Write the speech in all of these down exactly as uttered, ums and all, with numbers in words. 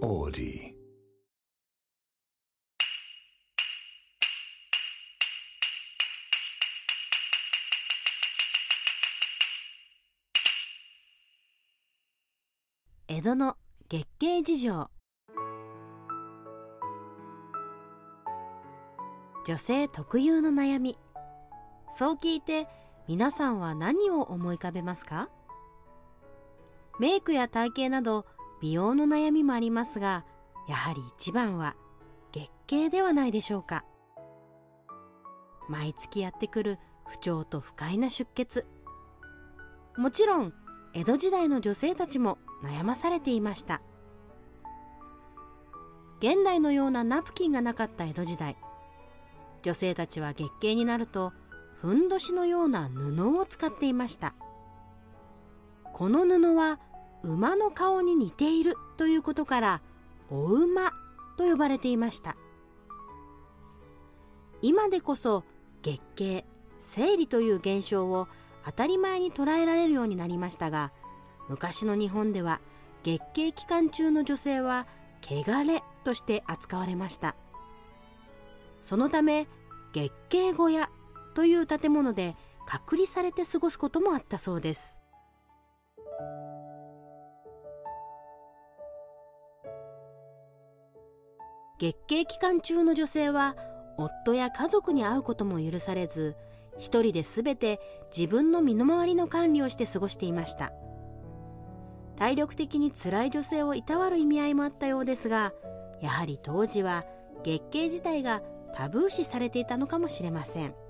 オーディ。 江戸の月経事情。女性特有の悩み。そう聞いて皆さんは何を思い浮かべますか？メイクや体型など美容の悩みもありますが、やはり一番は月経ではないでしょうか。毎月やってくる不調と不快な出血。もちろん江戸時代の女性たちも悩まされていました。現代のようなナプキンがなかった江戸時代、女性たちは月経になるとふんどしのような布を使っていました。この布は馬の顔に似ているということからお馬と呼ばれていました。今でこそ月経、生理という現象を当たり前に捉えられるようになりましたが、昔の日本では月経期間中の女性は汚れとして扱われました。そのため月経小屋という建物で隔離されて過ごすこともあったそうです。月経期間中の女性は夫や家族に会うことも許されず、一人で全て自分の身の回りの管理をして過ごしていました。体力的に辛い女性をいたわる意味合いもあったようですが、やはり当時は月経自体がタブー視されていたのかもしれません。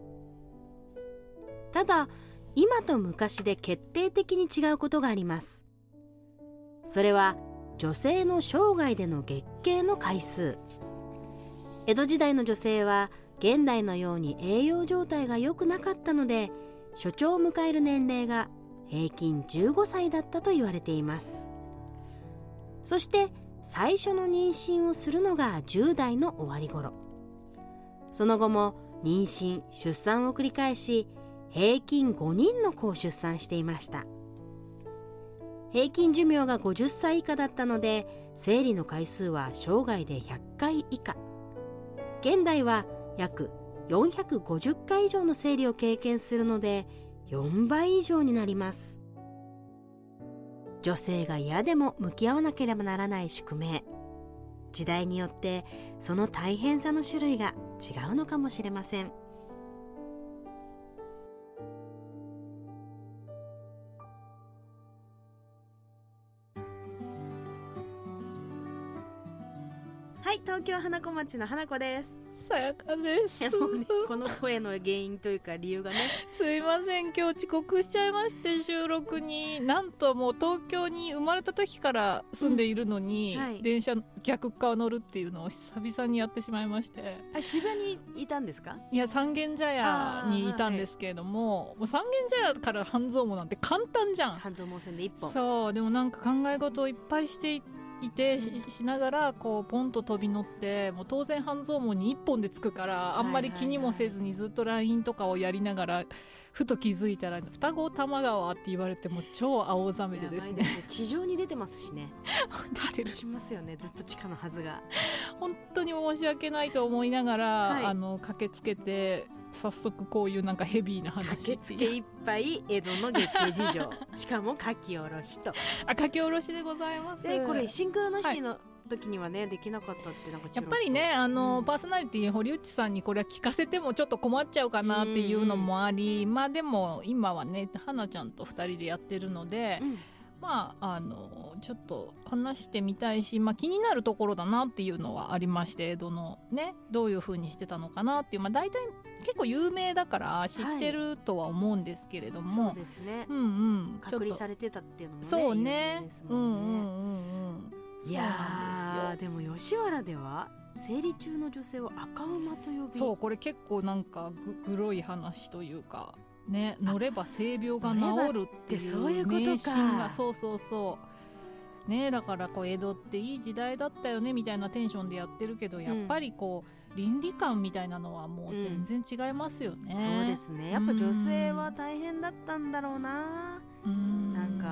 ただ、今と昔で決定的に違うことがあります。それは女性の生涯での月経の回数。江戸時代の女性は現代のように栄養状態が良くなかったので、初潮を迎える年齢が平均じゅうごさいだったと言われています。そして最初の妊娠をするのがじゅう代の終わり頃。その後も妊娠・出産を繰り返し、平均ごにんの子を出産していました。平均寿命がごじゅっさい以下だったので、生理の回数は生涯でひゃっかい以下。現代は約よんひゃくごじゅっかい以上の生理を経験するので、よんばい以上になります。女性が嫌でも向き合わなければならない宿命。時代によってその大変さの種類が違うのかもしれません。はい、東京花子町の花子です。 さやかです。 もうね、この声の原因というか理由がね、 すいません、今日遅刻しちゃいまして、収録に。なんともう東京に生まれた時から住んでいるのに、うんはい、電車逆側乗るっていうのを久々にやってしまいまして。 あ、渋谷にいたんですか？ いや、三軒茶屋にいたんですけれども、はい、もう三軒茶屋から半蔵門なんて簡単じゃん。 半蔵門線で一本。 そう、でもなんか考え事をいっぱいしていていて し, しながらこうポンと飛び乗って、もう当然半蔵門にいっぽんで着くからあんまり気にもせずにずっと ライン とかをやりながら、ふと気づいたら双子玉川って言われても超青ざめでですね、 地上に出てますしね。 出てるしますよね、ずっと地下のはずが。 本当に申し訳ないと思いながら、はい、あの駆けつけて早速こういうなんかヘビーな話。 駆けつけいっぱい江戸の月経事情しかも書き下ろしと。 あ、書き下ろしでございます。 でこれシンクロなしの時にはね、はい、できなかったってなんかやっぱりね、あの、うん、パーソナリティ堀内さんにこれは聞かせてもちょっと困っちゃうかなっていうのもあり、まあでも今はね花ちゃんとふたりでやってるので、うん、まああのちょっと話してみたいし、まあ、気になるところだなっていうのはありまして、江戸のねどういう風にしてたのかなっていう、まあ大体結構有名だから知ってるとは思うんですけれども、 はい、そうですね、 うんうん、 隔離されてたっていうのもね、 そうね、 ですもんね。うんうんうんうん、いやー、でも吉原では生理中の女性を赤馬と呼び、 そう、これ結構なんかぐグロい話というかね、乗れば性病が治るっていう迷信が、そうそうそうね、だからこう江戸っていい時代だったよねみたいなテンションでやってるけど、やっぱりこう、うん、倫理観みたいなのはもう全然違いますよね、 うん、そうですね、やっぱ女性は大変だったんだろうな、うん、なんか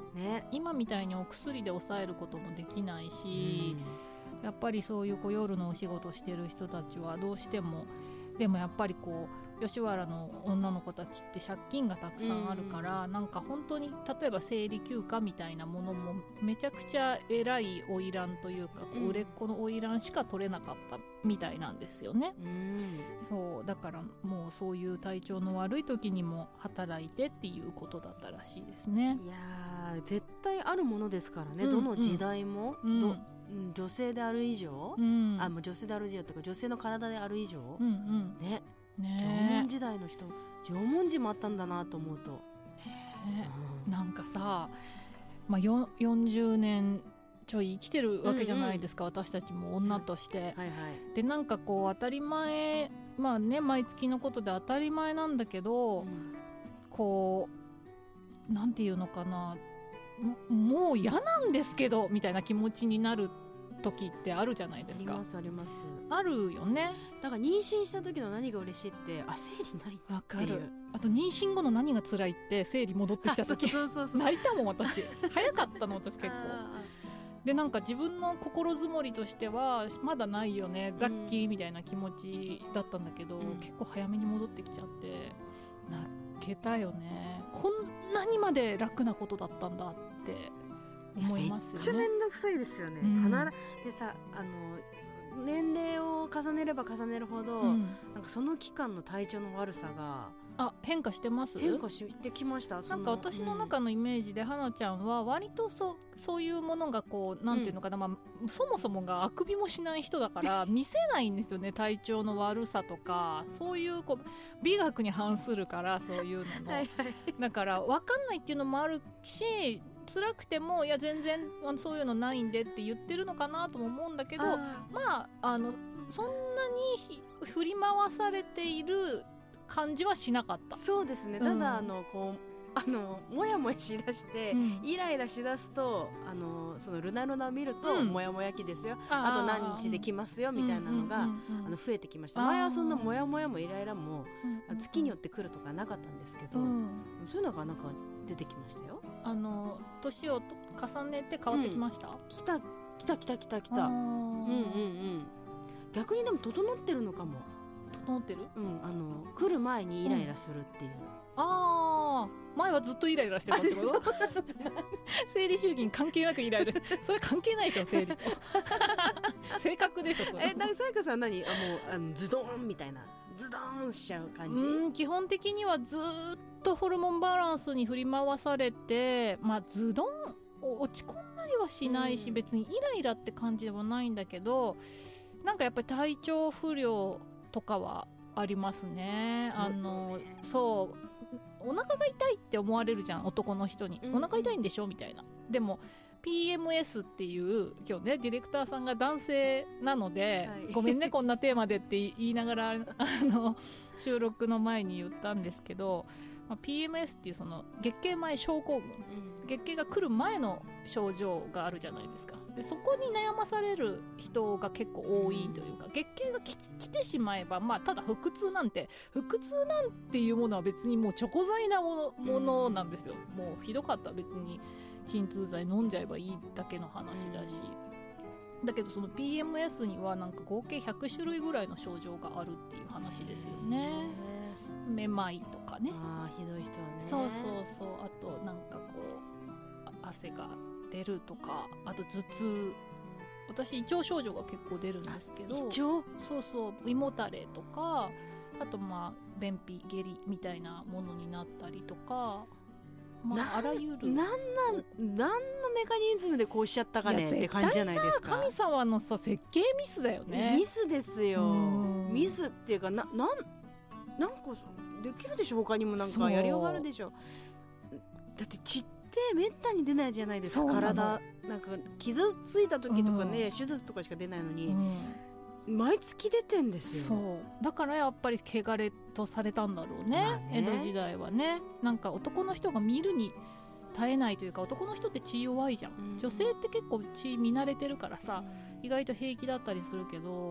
ね、 今みたいにお薬で抑えることもできないし、うん、やっぱりそういうこう夜のお仕事してる人たちはどうしてもでもやっぱりこう吉原の女の子たちって借金がたくさんあるから、うん、なんか本当に例えば生理休暇みたいなものもめちゃくちゃ偉い花魁というか、うん、こう売れっ子の花魁しか取れなかったみたいなんですよね、うん、そうだからもうそういう体調の悪い時にも働いてっていうことだったらしいですね。 いやー絶対あるものですからね、うん、どの時代も、うんど女性である以上、うん、あもう女性である以上とか女性の体である以上、うんうん、ねね縄文時代の人縄文人もあったんだなと思うと、 ねうん、なんかさ、まあ、よよんじゅうねんちょい生きてるわけじゃないですか、うんうん、私たちも女として、はいはいはい、でなんかこう当たり前まあね毎月のことで当たり前なんだけど、うん、こうなんていうのかなもう嫌なんですけどみたいな気持ちになる時ってあるじゃないですか。 ありますあります。 あるよね。 だから妊娠した時の何が嬉しいってあ生理ないっていう。 わかる。あと妊娠後の何が辛いって生理戻ってきた時そうそうそうそう泣いたもん私早かったの私結構でなんか自分の心づもりとしてはまだないよねラッキーみたいな気持ちだったんだけど、うん、結構早めに戻ってきちゃって泣けたよね。こんなにまで楽なことだったんだって思いますよね。 めっちゃめんどくさいですよね、うん、必ずでさあの年齢を重ねれば重ねるほど、うん、なんかその期間の体調の悪さがあ変化してます。 変化してきました。 なんか私の中のイメージで、うん、花ちゃんは割と そ, そういうものがこうなんていうのかな、うんまあ、そもそもがあくびもしない人だから見せないんですよね体調の悪さとかそういうこう美学に反するからそういうののはい、はい、だから分かんないっていうのもあるし辛くてもいや全然あのそういうのないんでって言ってるのかなとも思うんだけどまああのそんなに振り回されている感じはしなかった。 そうですね。ただ、うん、あのこうあのもやもやしだして、うん、イライラしだすとあのそのルナルナを見ると、うん、もやもや期ですよ あ, あと何日で来ますよみたいなのが、うんうんうんうん、あの増えてきました。前はそんなもやもやもイライラも、うん、月によって来るとかなかったんですけど、うん、そういうのがなんか出てきましたよ。 あの年を重ねて変わってきました、うん、 来た来た来た来た来たうんうんうん逆にでも整ってるのかも。 整ってる、 うん、あの来る前にイライラするっていう、うん、 あー前はずっとイライラしてたってこと生理周期に関係なくイライラしてそれ関係ないでしょ生理と性格でしょそれ。 え、だからさやかさん何あもうあのズドーンみたいなズドーンしちゃう感じ。 うん基本的にはずっとホルモンバランスに振り回されて、まあ、ズドン落ち込んだりはしないし、うん、別にイライラって感じではないんだけどなんかやっぱり体調不良とかはありますね。あのそうお腹が痛いって思われるじゃん男の人に、うん、お腹痛いんでしょみたいな。でも ピーエムエス っていう今日ねディレクターさんが男性なので、はい、ごめんねこんなテーマでって言いながらあの収録の前に言ったんですけど、まあ、ピーエムエス っていうその月経前症候群、うん、月経が来る前の症状があるじゃないですか。でそこに悩まされる人が結構多いというか、うん、月経が 来, 来てしまえば、まあ、ただ腹痛なんて腹痛なんていうものは別にもうチョコ剤なも の,、うん、ものなんですよ。もうひどかったら別に鎮痛剤飲んじゃえばいいだけの話だし、うん、だけどその ピーエムエス にはなんか合計ひゃくしゅるいぐらいの症状があるっていう話ですよね。めまいとかね。 あひどい人はね。 そうそうそう。あとなんかこう汗が出るとか、あと頭痛。私胃腸症状が結構出るんですけど、 胃腸？ そうそう胃もたれとか、あとまあ便秘下痢みたいなものになったりとか。まあ、あらゆるなんなん何のメカニズムでこうしちゃったかねって感じじゃないですか。 神様のさ設計ミスだよね。 ミスですよ。ミスっていうかななんなんかできるでしょ。他にもなんかやりようがあるでしょ。だって血ってめったに出ないじゃないですか。体なんか傷ついた時とかね、うん、手術とかしか出ないのに、うん、毎月出てんですよ。 そうだからやっぱり汚れとされたんだろう ね,、まあ、ね江戸時代はね。なんか男の人が見るに耐えないというか、男の人って血弱いじゃん、うん、女性って結構血見慣れてるからさ、うん、意外と平気だったりするけど、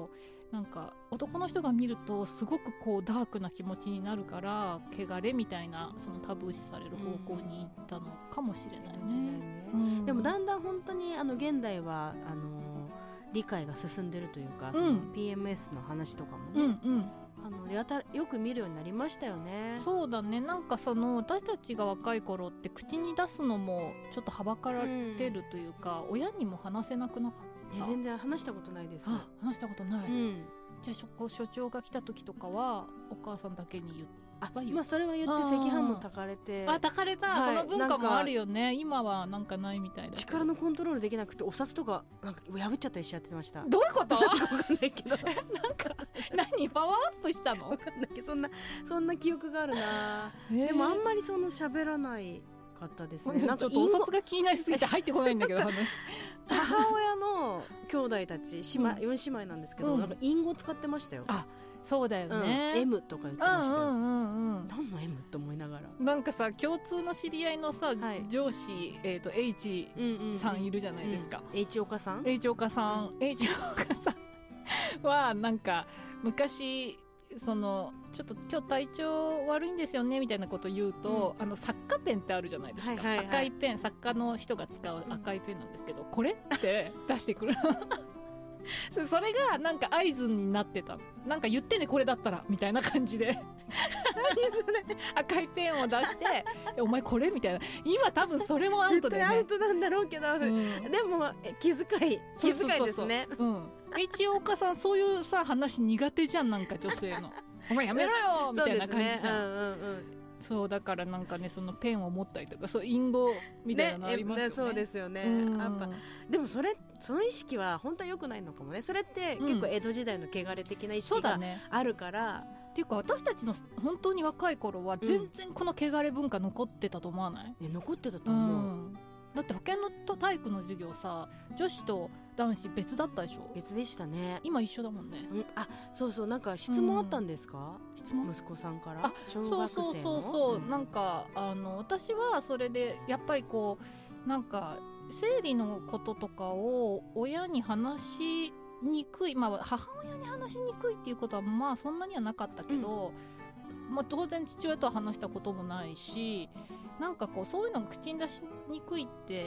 なんか男の人が見るとすごくこうダークな気持ちになるから汚れみたいなそのタブー視される方向に行ったのかもしれないね、うん、 でもだんだん本当にあの現代はあの理解が進んでるというか、うん、ピーエムエス の話とかもね、うんうん、あのやたよく見るようになりましたよね。 そうだね。なんかその私たちが若い頃って口に出すのもちょっとはばかられるというか、うん、親にも話せなくなかった。 全然話したことないです。 あ、話したことない、うん、じゃあ所長が来た時とかはお母さんだけに言ってあ、まあ、それは言って赤飯も炊かれて、 あ、炊かれた、はい、その文化もあるよね。今はなんかないみたいだ。 力のコントロールできなくてお札とかなんか破っちゃったりしちゃってました。 どういうこと？ なんか分かんないけどなんか何パワーアップしたの？ 分かんないけどそんなそんな記憶があるな、えー、でもあんまりその喋らないかったですね。 なんかちょっとお札が気になりすぎて入ってこないんだけど話母親の兄弟たち姉妹、うん、よん姉妹なんですけど、うん、なんか隠語使ってましたよ。 あ、そうだよね、 うん、M とか言ってましたよ、うんうんうんうん、何の M って思いながら。 なんかさ共通の知り合いのさ、はい、上司、えー、と H さんいるじゃないですか、 うんうんうん、H 岡さん H 岡さん、うん、H 岡さんはなんか昔そのちょっと今日体調悪いんですよねみたいなこと言うと、うん、あの作家ペンってあるじゃないですか、はいはいはい、赤いペン、作家の人が使う赤いペンなんですけど、うん、これって出してくるそれがなんか合図になってた。なんか言ってねこれだったらみたいな感じで何それ赤いペンを出してお前これみたいな。今多分それもアウトだよね。 絶対アウトなんだろうけど、うん、でも気遣い気遣いですね。 一応岡さんそういうさ話苦手じゃん。なんか女性のお前やめろよみたいな感じじゃん。そうですね、うんうんうん、そうだからなんかねそのペンを持ったりとかそう隠語みたいなのありますよね。 ね、そうですよね、うん、やっぱでもそれその意識は本当は良くないのかもね。それって結構江戸時代の汚れ的な意識があるから、うんっていうか私たちの本当に若い頃は全然この汚れ文化残ってたと思わない？ うん、残ってたと思う、うん、 だって保健の体育の授業さ女子と男子別だったでしょ？ 別でしたね。 今一緒だもんね、 うん、あ、そうそう、なんか質問あったんですか、 うん、質問息子さんから。 あ、小学生のそうそうそうそう、うん、なんかあの私はそれでやっぱりこうなんか生理のこととかを親に話しにくい、まあ母親に話しにくいっていうことはまあそんなにはなかったけど、うん、まあ、当然父親とは話したこともないし、なんかこうそういうのが口に出しにくいって、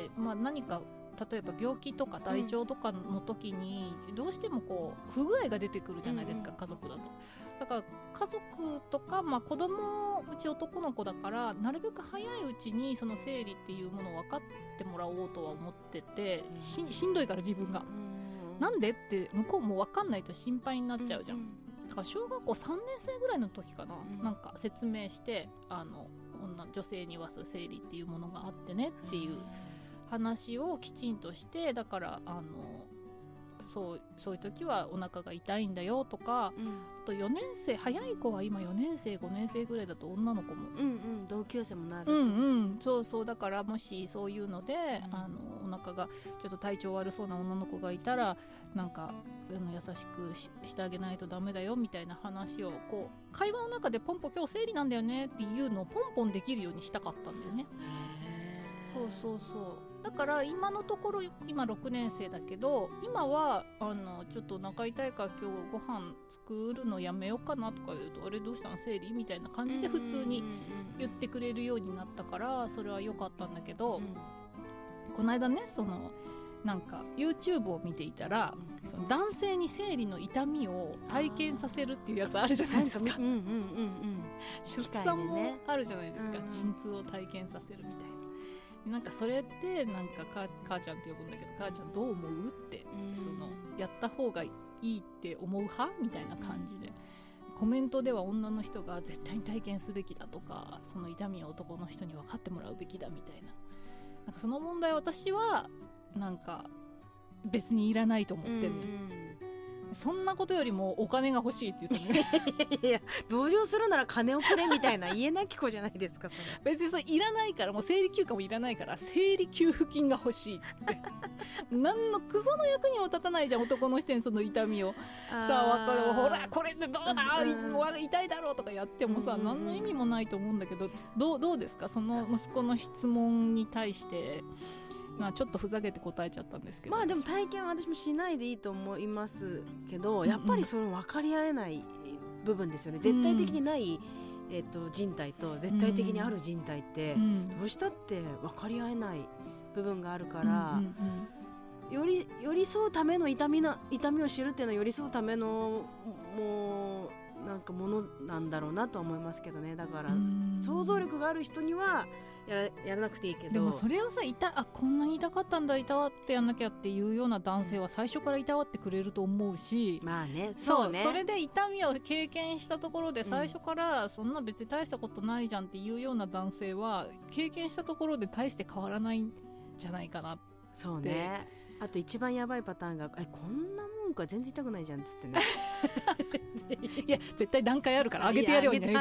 まあ、何か例えば病気とか体調とかの時にどうしてもこう不具合が出てくるじゃないですか、うん、家族だと。だから家族とか、まあ、子供うち男の子だからなるべく早いうちにその生理っていうものを分かってもらおうとは思ってて、うん、し, しんどいから自分が、うん、なんでって向こうも分かんないと心配になっちゃうじゃん、うん、だから小学校さんねん生ぐらいの時かな、うん、なんか説明してあの女女性にはそう生理っていうものがあってねっていう話をきちんとして、だからあのそう、そういう時はお腹が痛いんだよとか、うん、あとよねん生早い子は今よねん生ごねん生ぐらいだと女の子も、 うんうん、同級生もなると、 うんうん、そうそう、だからもしそういうので、うん、あのお腹がちょっと体調悪そうな女の子がいたらなんかあの優しく し, してあげないとダメだよみたいな話をこう会話の中でポンポ今日生理なんだよねっていうのをポンポンできるようにしたかったんだよね。そうそうそう、だから今のところ今ろくねん生だけど今はあのちょっとお腹痛いから今日ご飯作るのやめようかなとか言うとあれどうしたの生理みたいな感じで普通に言ってくれるようになったからそれは良かったんだけど、うん、この間ねそのなんか YouTube を見ていたら、うん、その男性に生理の痛みを体験させるっていうやつあるじゃないですか。うんうんうんうん、出産もあるじゃないですか、うん、陣痛を体験させるみたいな。なんかそれってなんかか母ちゃんって呼ぶんだけど母ちゃんどう思うって、うん、そのやった方がいいって思う派みたいな感じで、コメントでは女の人が絶対に体験すべきだとかその痛みを男の人に分かってもらうべきだみたいな、なんかその問題私はなんか別にいらないと思ってる、うんうん、そんなことよりもお金が欲しいって言ってねいや同情するなら金をくれみたいな言えなき子じゃないですかそれ。 別にそれいらないから、もう生理休暇もいらないから生理給付金が欲しいって何のクソの役にも立たないじゃん男の人にその痛みをさあ分かるほらこれでどうだ、うん、痛いだろうとかやってもさ、うん、何の意味もないと思うんだけど、どう、どうですかその息子の質問に対してまあ、ちょっとふざけて答えちゃったんですけど、 まあでも体験は私もしないでいいと思いますけど、やっぱりその分かり合えない部分ですよね、うん、絶対的にない、えー、と人体と絶対的にある人体って、うん、どうしたって分かり合えない部分があるから、うんうんうん、より寄り添うための痛みな痛みを知るっていうのは寄り添うためのもうなんかものなんだろうなとは思いますけどね。だから想像力がある人にはや ら, やらなくていいけど、 でもそれをさ、いたあこんなに痛かったんだ、いたわってやんなきゃっていうような男性は最初からいたわってくれると思うし、 まあね、 そうね、それで痛みを経験したところで最初からそんな別に大したことないじゃんっていうような男性は経験したところで大して変わらないんじゃないかなって。 そうね。あと一番やばいパターンが、えこんなもんか全然痛くないじゃんっつってねいや絶対段階あるから上げてやるようにね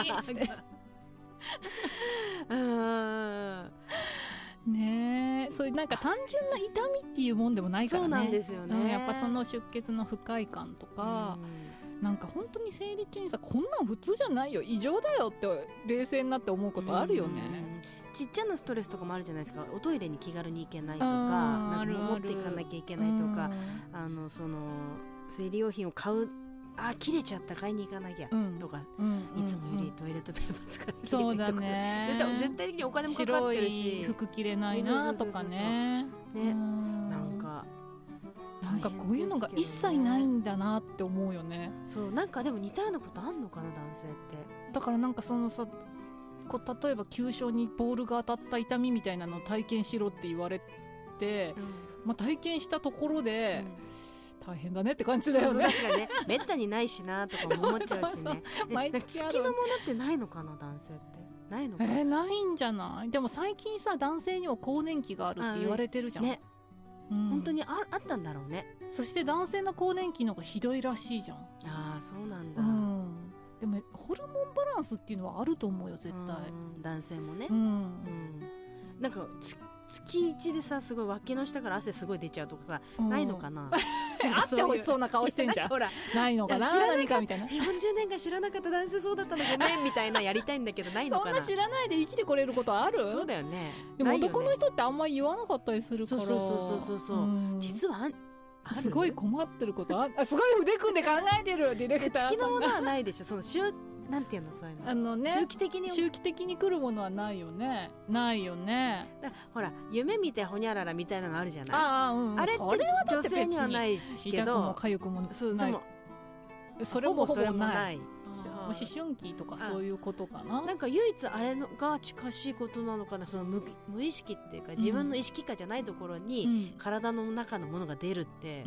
うんねえ、そういうなんか単純な痛みっていうもんでもないからね。 そうなんですよね、 うん、やっぱその出血の不快感とか、なんか本当に生理中にさ、こんなん普通じゃないよ、異常だよって冷静になって思うことあるよね。 ちっちゃなストレスとかもあるじゃないですか。おトイレに気軽に行けないとか、なんか持っていかなきゃいけないとか、あのその生理用品を買う、あ切れちゃった買いに行かなきゃとか、うんうん、いつもよりトイレットペーパー使いきれないとか、そうだね、絶対絶対的にお金もかかってるし、 白い服着れないなとかね、 なんかなんかこういうのが一切ないんだなって思うよね。 そう、なんかでも似たようなことあんのかな、男性って。 だからなんかそのさ、こう例えば急所にボールが当たった痛みみたいなのを体験しろって言われて、うん、まあ、体験したところで、うん、大変だねって感じだよね。 そうそう、確かにね、めったにないしなとかも思っちゃうしね。毎月ある。月のものってないのかな、男性って。ないのかな。 えー、ないんじゃない。でも最近さ、男性には更年期があるって言われてるじゃん。ね、 うん、本当に あ, あったんだろうね。 そして男性の更年期の方がひどいらしいじゃん。 ああ、そうなんだ、 うん、でもホルモンバランスっていうのはあると思うよ、絶対。 男性もね、 うんうん、 なんか月いちでさ、すごい脇の下から汗すごい出ちゃうとかさ、うん、ないのかな。 あってほしそうな顔してんじゃん。ほらないのかな、何かみたいな。 よんじゅうねんかん知らなかった、男性そうだったのごめんみたいなやりたいんだけど、ないのかな。 そんな知らないで生きてこれることある？ そうだよね。 でも男の人ってあんまり言わなかったりするから。 そうそうそうそうそう、うん、実はあすごい困ってることああ、すごい腕組んで考えてるディレクターさんが。 月のものはないでしょ、その週なんていうの、そういうの、 あの、ね、 周期的に周期的に来るものはないよね。ないよね。 だほら夢見てほにゃららみたいなのあるじゃない。 ああ、うん、 あれって女性にはないけど、 痛くも痒くもない。 そうでもそれもほぼない。 思春期とかそういうことかな。 なんか唯一あれが近しいことなのかな、その 無, 無意識っていうか、自分の意識下じゃないところに体の中のものが出るって、うん、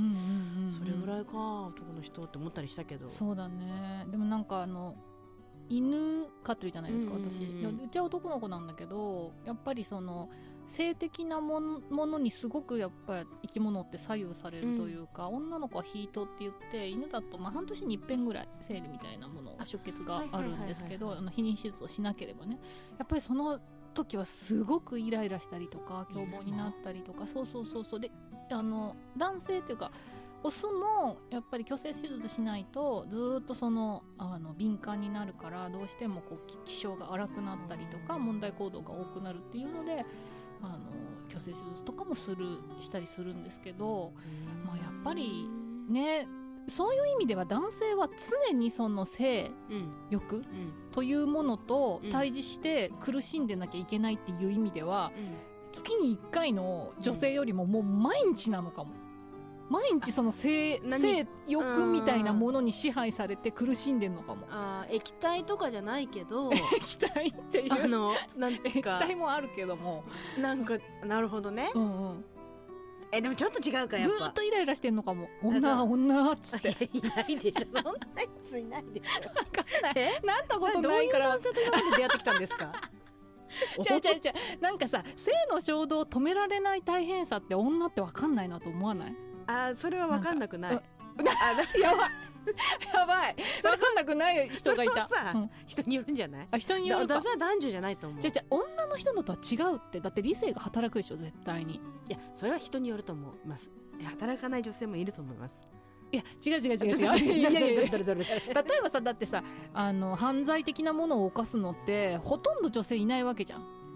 それぐらいか男の人って思ったりしたけど。 そうだね。でもなんかあの犬飼ってるじゃないですか、私。うちは男の子なんだけど、やっぱりその性的なも の, ものにすごくやっぱり生き物って左右されるというか、うん、女の子はヒートって言って、犬だとまあ半年に一遍ぐらい生理みたいなもの出血があるんですけど、避妊手術をしなければね、やっぱりその時はすごくイライラしたりとか凶暴になったりとか、そうそうそうそうで、あの男性っていうかオスもやっぱり去勢手術しないとずっとそのあの敏感になるから、どうしてもこう気性が荒くなったりとか問題行動が多くなるっていうので、あの去勢手術とかもするしたりするんですけど、まあ、やっぱりね、そういう意味では男性は常にその性欲というものと対峙して苦しんでなきゃいけないっていう意味では、月にいっかいの女性よりももう毎日なのかも。毎日その 性, 性欲みたいなものに支配されて苦しんでんのかも。 あ、液体とかじゃないけど液体っていうあのなんか液体もあるけども、 なんかなるほどね、うんうん、えでもちょっと違うか、やっぱずっとイライラしてんのかも。女女っつっていないでしょ、そんなやついないでしょ。 分かんない、なったことないから。 どういう男性と今まで出会ってきたんですか違う違う違う、なんかさ、性の衝動を止められない大変さって女って分かんないなと思わない？ あ、それは分かんなくない。 あやばいやばい、分かんなくない人がいた。 さ、うん、人によるんじゃない？ あ、人によるか。 私は男女じゃないと思う。 じゃじゃ女の人のとは違うって。だって理性が働くでしょ、絶対に。 いや、それは人によると思います。働かない女性もいると思います。 いや違う違う違う違ういやいやいや例えばさ、だってさ、あの犯罪的なものを犯すのってほとんど女性いないわけじゃん。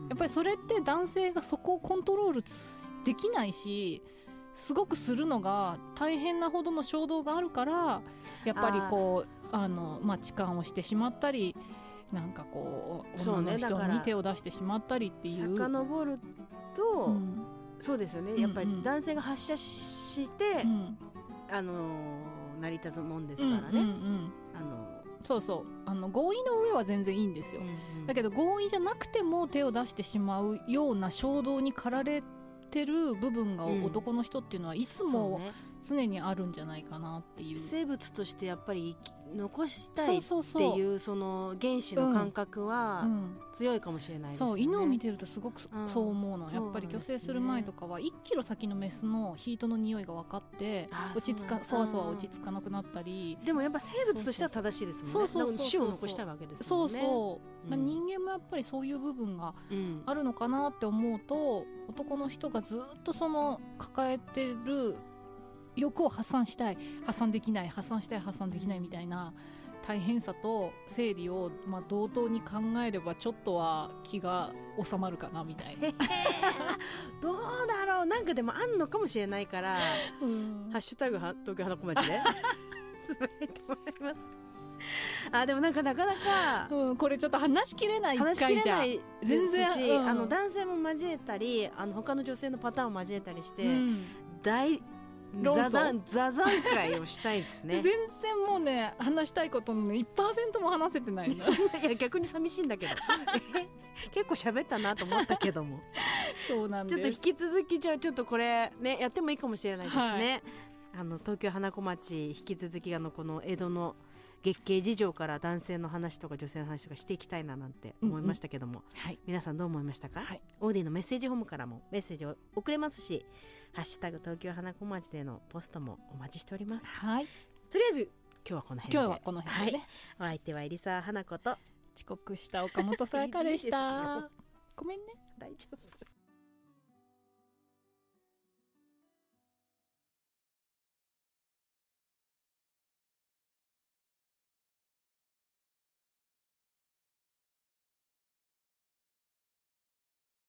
やっぱりそれって男性がそこをコントロールできないし、すごくするのが大変なほどの衝動があるから、やっぱりこうあの、まあ、痴漢をしてしまったり、なんかこう女の人に手を出してしまったりっていう。 遡ると、うん、そうですよね、やっぱり男性が発射して、うんうん、あの成り立つもんですからね、うんうんうん、あのそうそう、あの合意の上は全然いいんですよ、うんうん、だけど合意じゃなくても手を出してしまうような衝動に駆られてる部分が男の人っていうのはいつも常にあるんじゃないかなっていう、 生物としてやっぱり残したいっていうその原始の感覚は強いかもしれないですね、 そう、犬を見てるとすごくそう思うの、うん、やっぱり去勢する前とかはいっキロ先のメスのヒートの匂いが分かって落ち着かそわそわ落ち着かなくなったり。 でもやっぱ生物としては正しいですもんね。 そうそうそうそう、 種を残したいわけですもんね。 そうそう、うん、人間もやっぱりそういう部分があるのかなって思うと、男の人がずっとその抱えてる欲を発散したい、発散できない、発散したい、発散できないみたいな大変さと生理を、まあ、同等に考えればちょっとは気が収まるかなみたいなどうだろう、なんかでもあんのかもしれないから、うん、ハッシュタグは東京花子町でつぶやいてもらいます。あ、でもなんかなかなか、 うん、これちょっと話しきれない話しきれないですし、うん、あの男性も交えたり、あの他の女性のパターンを交えたりして、うん、大座談座談会をしたいですね。 全然もうね、話したいことの、ね、いちパーセント も話せてないの。 そんな、いや逆に寂しいんだけど結構喋ったなと思ったけどもそうなんです。 ちょっと引き続き、じゃあちょっとこれねやってもいいかもしれないですね、はい、あの東京花子町、引き続きあのこの江戸の月経事情から男性の話とか女性の話とかしていきたいななんて思いましたけども、うんうん、はい、皆さんどう思いましたか、はい、オーディのメッセージホームからもメッセージを送れますし、ハッシュタグ東京花子町でのポストもお待ちしております、はい、とりあえず今日はこの辺で、 今日はこの辺で、ね、 はい、お相手は入澤花子と遅刻した岡本沙耶香でしたごめんね。 大丈夫。